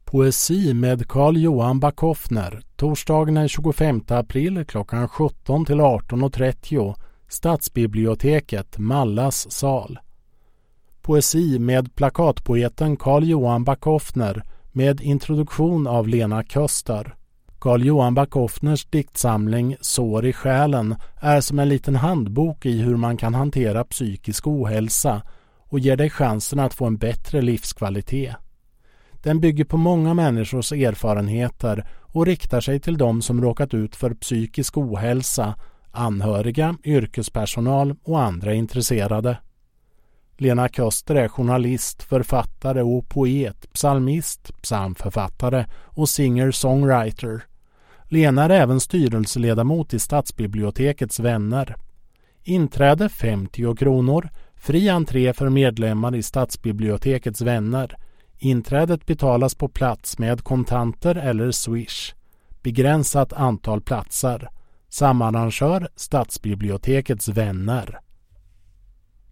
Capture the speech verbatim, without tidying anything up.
Poesi med Carl Johan Backhoffner, torsdagen den tjugofemte april klockan sjutton till arton och trettio, Stadsbiblioteket, Mallas sal. Poesi med plakatpoeten Carl Johan Backhoffner med introduktion av Lena Köster. Carl Johan Backhoffners diktsamling Sår i själen är som en liten handbok i hur man kan hantera psykisk ohälsa och ger dig chansen att få en bättre livskvalitet. Den bygger på många människors erfarenheter och riktar sig till de som råkat ut för psykisk ohälsa, anhöriga, yrkespersonal och andra intresserade. Lena Köster är journalist, författare och poet, psalmist, psalmförfattare och singer-songwriter. Lena är även styrelseledamot i Stadsbibliotekets vänner. Inträde femtio kronor, fri entré för medlemmar i Stadsbibliotekets vänner. Inträdet betalas på plats med kontanter eller Swish. Begränsat antal platser. Samarrangör Stadsbibliotekets vänner.